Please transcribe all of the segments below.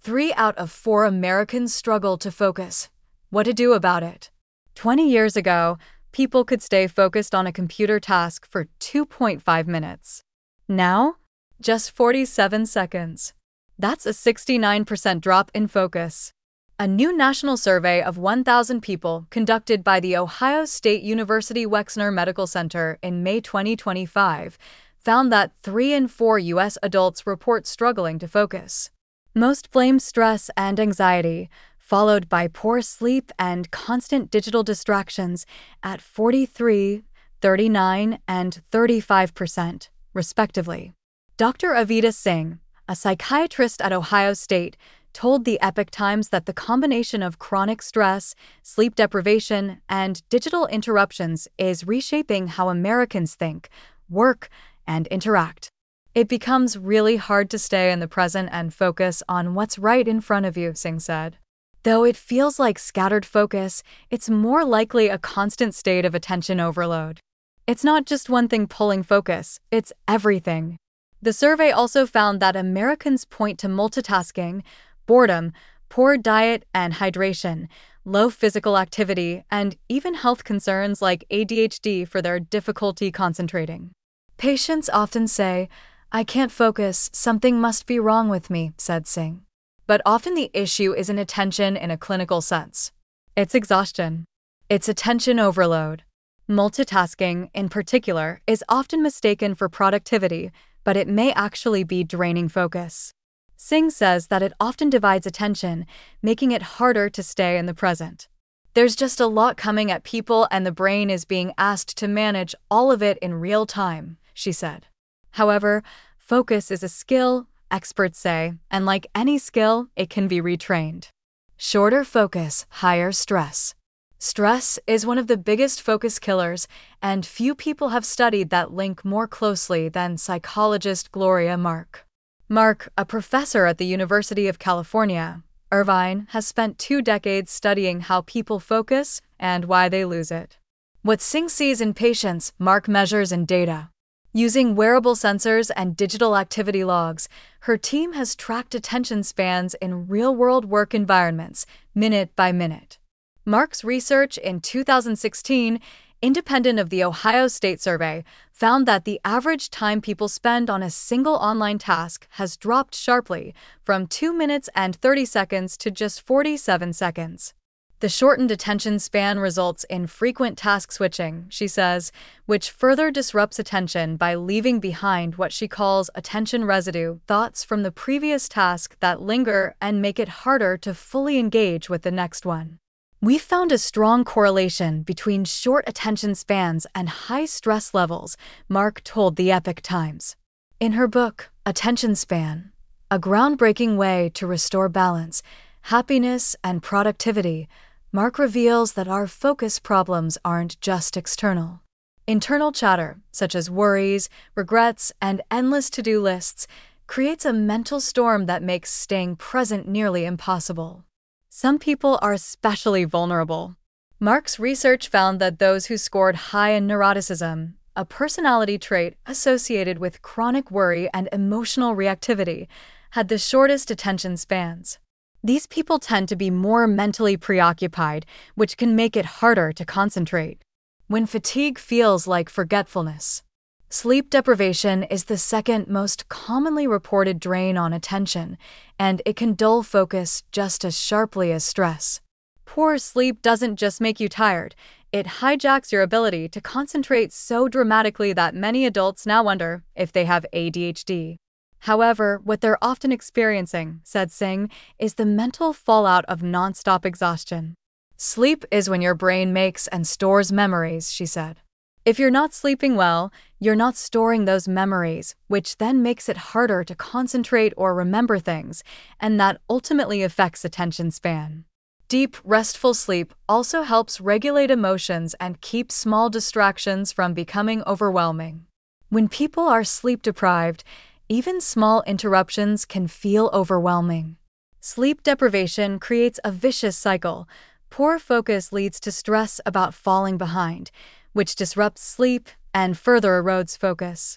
3 out of 4 Americans struggle to focus. What to do about it? 20 years ago, people could stay focused on a computer task for 2.5 minutes. Now, just 47 seconds. That's a 69% drop in focus. A new national survey of 1,000 people conducted by the Ohio State University Wexner Medical Center in May 2025 found that 3 in 4 U.S. adults report struggling to focus. Most blame stress and anxiety, followed by poor sleep and constant digital distractions at 43, 39, and 35%, respectively. Dr. Avita Singh, a psychiatrist at Ohio State, told the Epoch Times that the combination of chronic stress, sleep deprivation, and digital interruptions is reshaping how Americans think, work, and interact. It becomes really hard to stay in the present and focus on what's right in front of you, Singh said. Though it feels like scattered focus, it's more likely a constant state of attention overload. It's not just one thing pulling focus, it's everything. The survey also found that Americans point to multitasking, boredom, poor diet and hydration, low physical activity, and even health concerns like ADHD for their difficulty concentrating. Patients often say, "I can't focus, something must be wrong with me," said Singh. But often the issue isn't attention in a clinical sense. It's exhaustion. It's attention overload. Multitasking, in particular, is often mistaken for productivity, but it may actually be draining focus. Singh says that it often divides attention, making it harder to stay in the present. There's just a lot coming at people and the brain is being asked to manage all of it in real time, she said. However, focus is a skill, experts say, and like any skill, it can be retrained. Shorter focus, higher stress. Stress is one of the biggest focus killers, and few people have studied that link more closely than psychologist Gloria Mark. Mark, a professor at the University of California, Irvine, has spent 2 decades studying how people focus and why they lose it. What Singh sees in patients, Mark measures in data. Using wearable sensors and digital activity logs, her team has tracked attention spans in real-world work environments, minute by minute. Mark's research in 2016, independent of the Ohio State survey, found that the average time people spend on a single online task has dropped sharply from 2 minutes and 30 seconds to just 47 seconds. The shortened attention span results in frequent task switching, she says, which further disrupts attention by leaving behind what she calls attention residue, thoughts from the previous task that linger and make it harder to fully engage with the next one. We found a strong correlation between short attention spans and high stress levels, Mark told the Epoch Times. In her book, Attention Span, A Groundbreaking Way to Restore Balance, Happiness, and Productivity, Mark reveals that our focus problems aren't just external. Internal chatter, such as worries, regrets, and endless to-do lists, creates a mental storm that makes staying present nearly impossible. Some people are especially vulnerable. Mark's research found that those who scored high in neuroticism, a personality trait associated with chronic worry and emotional reactivity, had the shortest attention spans. These people tend to be more mentally preoccupied, which can make it harder to concentrate. When fatigue feels like forgetfulness. Sleep deprivation is the second most commonly reported drain on attention, and it can dull focus just as sharply as stress. Poor sleep doesn't just make you tired, it hijacks your ability to concentrate so dramatically that many adults now wonder if they have ADHD. However, what they're often experiencing, said Singh, is the mental fallout of nonstop exhaustion. Sleep is when your brain makes and stores memories, she said. If you're not sleeping well, you're not storing those memories, which then makes it harder to concentrate or remember things, and that ultimately affects attention span. Deep, restful sleep also helps regulate emotions and keep small distractions from becoming overwhelming. When people are sleep-deprived, even small interruptions can feel overwhelming. Sleep deprivation creates a vicious cycle. Poor focus leads to stress about falling behind, which disrupts sleep and further erodes focus.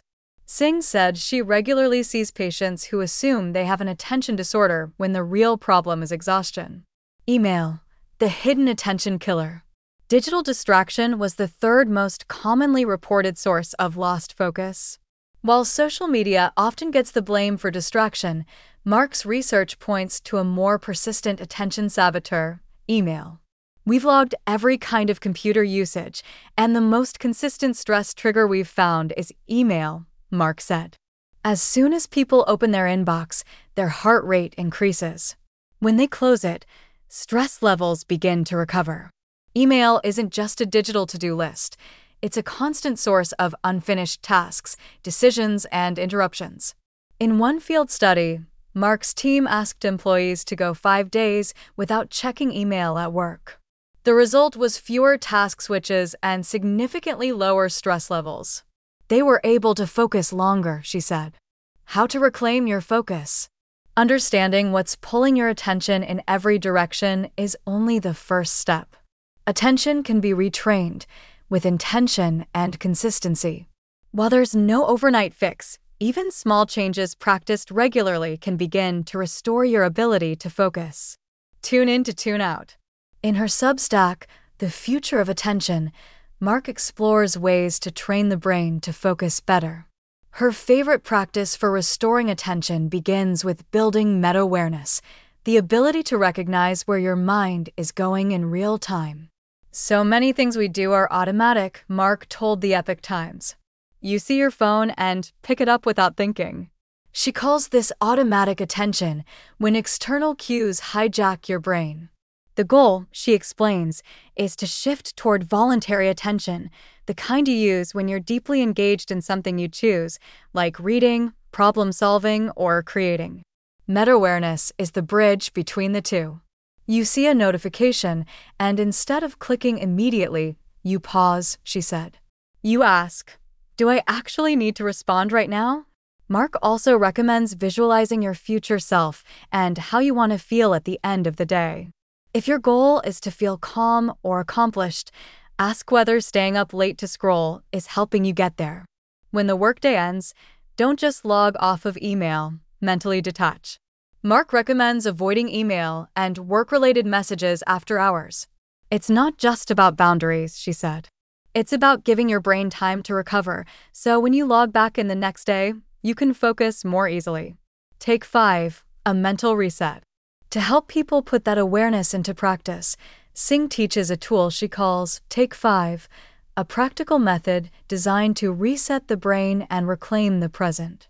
Singh said she regularly sees patients who assume they have an attention disorder when the real problem is exhaustion. Email, the hidden attention killer. Digital distraction was the third most commonly reported source of lost focus. While social media often gets the blame for distraction, Mark's research points to a more persistent attention saboteur: email. We've logged every kind of computer usage, and the most consistent stress trigger we've found is email, Mark said. As soon as people open their inbox, their heart rate increases. When they close it, stress levels begin to recover. Email isn't just a digital to-do list. It's a constant source of unfinished tasks, decisions, and interruptions. In one field study, Mark's team asked employees to go 5 days without checking email at work. The result was fewer task switches and significantly lower stress levels. They were able to focus longer, she said. How to reclaim your focus. Understanding what's pulling your attention in every direction is only the first step. Attention can be retrained with intention and consistency. While there's no overnight fix, even small changes practiced regularly can begin to restore your ability to focus. Tune in to tune out. In her Substack, The Future of Attention, Mark explores ways to train the brain to focus better. Her favorite practice for restoring attention begins with building meta-awareness, the ability to recognize where your mind is going in real time. So many things we do are automatic, Mark told the Epoch Times. You see your phone and pick it up without thinking. She calls this automatic attention when external cues hijack your brain. The goal, she explains, is to shift toward voluntary attention, the kind you use when you're deeply engaged in something you choose, like reading, problem-solving, or creating. Meta-awareness is the bridge between the two. You see a notification, and instead of clicking immediately, you pause, she said. You ask, do I actually need to respond right now? Mark also recommends visualizing your future self and how you want to feel at the end of the day. If your goal is to feel calm or accomplished, ask whether staying up late to scroll is helping you get there. When the workday ends, don't just log off of email, mentally detach. Mark recommends avoiding email and work-related messages after hours. It's not just about boundaries, she said. It's about giving your brain time to recover, so when you log back in the next day, you can focus more easily. Take 5, a mental reset. To help people put that awareness into practice, Singh teaches a tool she calls Take 5, a practical method designed to reset the brain and reclaim the present.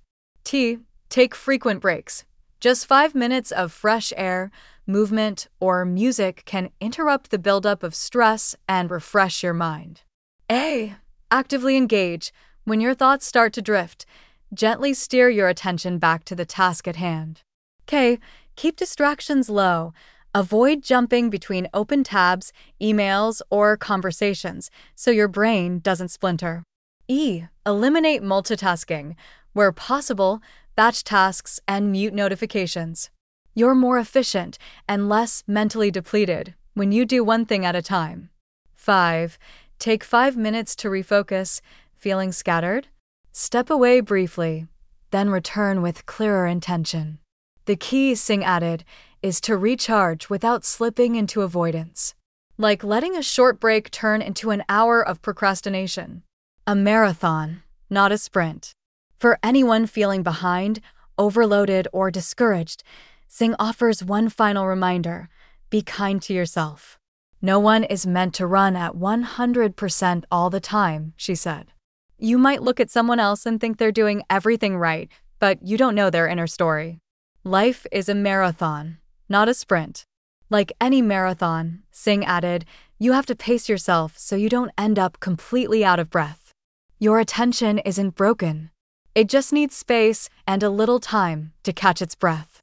Take frequent breaks. Just 5 minutes of fresh air, movement, or music can interrupt the buildup of stress and refresh your mind. Actively engage. When your thoughts start to drift, gently steer your attention back to the task at hand. Keep distractions low. Avoid jumping between open tabs, emails, or conversations so your brain doesn't splinter. Eliminate multitasking. Where possible, batch tasks and mute notifications. You're more efficient and less mentally depleted when you do one thing at a time. 5. Take 5 minutes to refocus. Feeling scattered? Step away briefly, then return with clearer intention. The key, Singh added, is to recharge without slipping into avoidance. Like letting a short break turn into an hour of procrastination. A marathon, not a sprint. For anyone feeling behind, overloaded, or discouraged, Singh offers one final reminder: be kind to yourself. No one is meant to run at 100% all the time, she said. You might look at someone else and think they're doing everything right, but you don't know their inner story. Life is a marathon, not a sprint. Like any marathon, Singh added, you have to pace yourself so you don't end up completely out of breath. Your attention isn't broken. It just needs space and a little time to catch its breath.